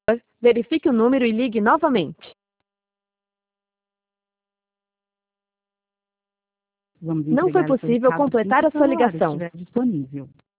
verifique o número e ligue novamente. Vamos Não foi entregar o seu possível recado completar assim a que sua a hora ligação. estiver disponível.